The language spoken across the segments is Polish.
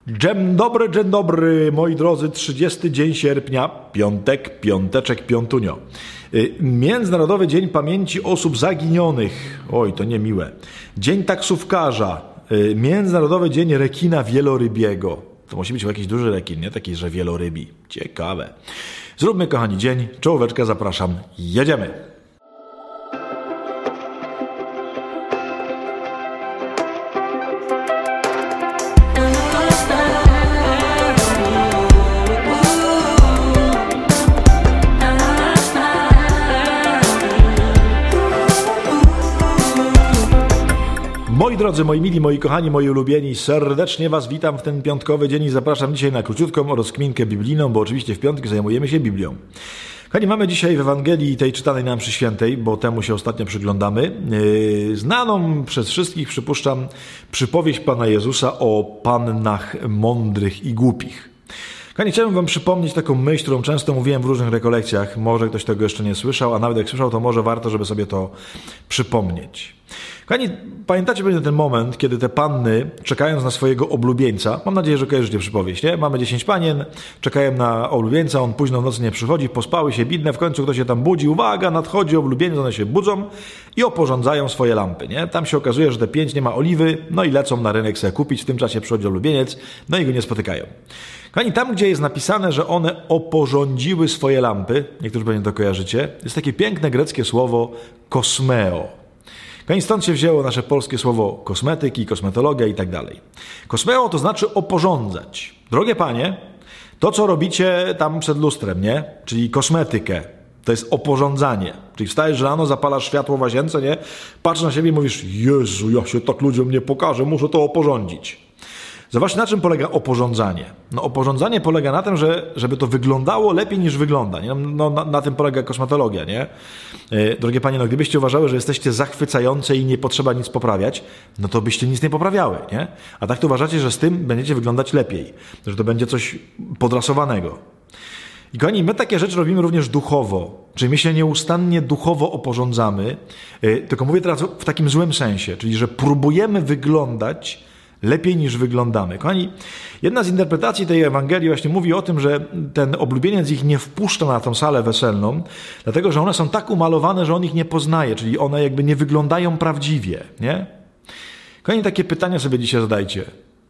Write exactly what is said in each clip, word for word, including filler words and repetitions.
Dzień dobry, dzień dobry, moi drodzy, trzydziesty dzień sierpnia, piątek, piąteczek, piątunio. Międzynarodowy Dzień Pamięci Osób Zaginionych. Oj, to niemiłe. Dzień taksówkarza. Międzynarodowy Dzień Rekina Wielorybiego. To musi być jakiś duży rekin, nie? Taki, że wielorybi. Ciekawe. Zróbmy, kochani, dzień. Czołóweczkę zapraszam. Jedziemy. Moi drodzy, moi mili, moi kochani, moi ulubieni, serdecznie Was witam w ten piątkowy dzień i zapraszam dzisiaj na króciutką rozkminkę biblijną, bo oczywiście w piątki zajmujemy się Biblią. Kochani, mamy dzisiaj w Ewangelii tej czytanej nam przy świętej, bo temu się ostatnio przyglądamy, yy, znaną przez wszystkich, przypuszczam, przypowieść Pana Jezusa o pannach mądrych i głupich. Kochani, chciałbym Wam przypomnieć taką myśl, którą często mówiłem w różnych rekolekcjach. Może ktoś tego jeszcze nie słyszał, a nawet jak słyszał, to może warto, żeby sobie to przypomnieć. Kochani, pamiętacie będzie ten moment, kiedy te panny, czekając na swojego oblubieńca, mam nadzieję, że kojarzycie przypowieść, nie? Mamy dziesięć panien, czekają na oblubieńca, on późno w nocy nie przychodzi, pospały się bidne, w końcu ktoś się tam budzi, uwaga, nadchodzi oblubieniec, one się budzą i oporządzają swoje lampy, nie? Tam się okazuje, że te pięć nie ma oliwy, no i lecą na rynek sobie kupić, w tym czasie przychodzi oblubieniec, no i go nie spotykają. Kochani, tam, gdzie jest napisane, że one oporządziły swoje lampy, niektórzy pewnie to kojarzycie, jest takie piękne greckie słowo kosmeo. Kochani, stąd się wzięło nasze polskie słowo kosmetyki, kosmetologia i tak dalej. Kosmeo to znaczy oporządzać. Drogie panie, to co robicie tam przed lustrem, nie? Czyli kosmetykę, to jest oporządzanie. Czyli wstajesz rano, zapalasz światło w łazience, nie? Patrzysz na siebie i mówisz, Jezu, ja się tak ludziom nie pokażę, muszę to oporządzić. Zobaczcie, na czym polega oporządzanie. No, oporządzanie polega na tym, że żeby to wyglądało lepiej niż wygląda. Nie? No, na, na tym polega kosmetologia, nie? Yy, drogie panie, no, gdybyście uważały, że jesteście zachwycające i nie potrzeba nic poprawiać, no to byście nic nie poprawiały, nie? A tak to uważacie, że z tym będziecie wyglądać lepiej. Że to będzie coś podrasowanego. I kochani, my takie rzeczy robimy również duchowo. Czyli my się nieustannie duchowo oporządzamy, yy, tylko mówię teraz w takim złym sensie, czyli że próbujemy wyglądać lepiej niż wyglądamy. Kochani, jedna z interpretacji tej Ewangelii właśnie mówi o tym, że ten oblubieniec ich nie wpuszcza na tą salę weselną, dlatego że one są tak umalowane, że on ich nie poznaje, czyli one jakby nie wyglądają prawdziwie, nie? Kochani, takie pytania sobie dzisiaj zadajcie.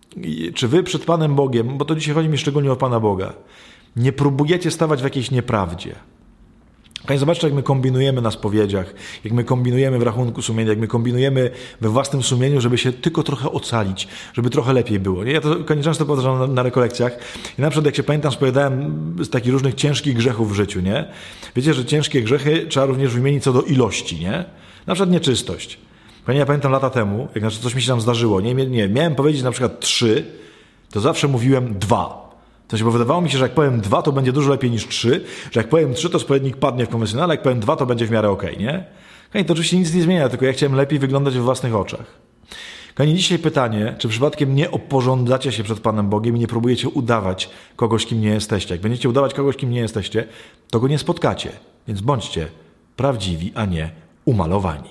Czy wy przed Panem Bogiem, bo to dzisiaj chodzi mi szczególnie o Pana Boga, nie próbujecie stawać w jakiejś nieprawdzie? Kochani, zobaczcie, jak my kombinujemy na spowiedziach, jak my kombinujemy w rachunku sumienia, jak my kombinujemy we własnym sumieniu, żeby się tylko trochę ocalić, żeby trochę lepiej było. Nie? Ja to kochani, często powtarzam na, na rekolekcjach i na przykład jak się pamiętam, spowiadałem z takich różnych ciężkich grzechów w życiu, nie? Wiecie, że ciężkie grzechy trzeba również wymienić co do ilości, nie? Na przykład nieczystość. Kochani, ja pamiętam lata temu, jak coś mi się tam zdarzyło, nie, nie miałem powiedzieć na przykład trzy, to zawsze mówiłem dwa. To się, bo wydawało mi się, że jak powiem dwa, to będzie dużo lepiej niż trzy, że jak powiem trzy, to spowiednik padnie w konwencjonale, jak powiem dwa, to będzie w miarę okej, okay, nie? Kochani, to oczywiście nic nie zmienia, tylko ja chciałem lepiej wyglądać we własnych oczach. Kochani, dzisiaj pytanie, czy przypadkiem nie oporządzacie się przed Panem Bogiem i nie próbujecie udawać kogoś, kim nie jesteście. Jak będziecie udawać kogoś, kim nie jesteście, to go nie spotkacie. Więc bądźcie prawdziwi, a nie umalowani.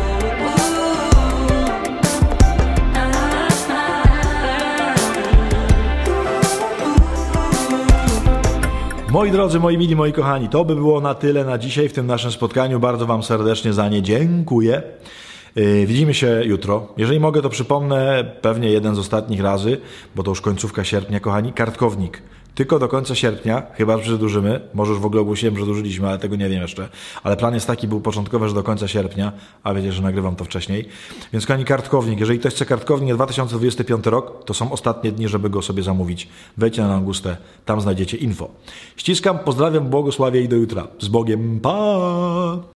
Moi drodzy, moi mili, moi kochani, to by było na tyle na dzisiaj w tym naszym spotkaniu. Bardzo Wam serdecznie za nie dziękuję. Yy, widzimy się jutro. Jeżeli mogę, to przypomnę pewnie jeden z ostatnich razy, bo to już końcówka sierpnia, kochani, kartkownik. Tylko do końca sierpnia, chyba że przedłużymy, może już w ogóle ogłosiłem, że przedłużyliśmy, ale tego nie wiem jeszcze. Ale plan jest taki, był początkowy, że do końca sierpnia, a wiecie, że nagrywam to wcześniej. Więc kochani, kartkownik. Jeżeli ktoś chce kartkownik na dwa tysiące dwudziesty piąty rok, to są ostatnie dni, żeby go sobie zamówić. Wejdźcie na Langustę, tam znajdziecie info. Ściskam, pozdrawiam, błogosławię i do jutra. Z Bogiem, pa!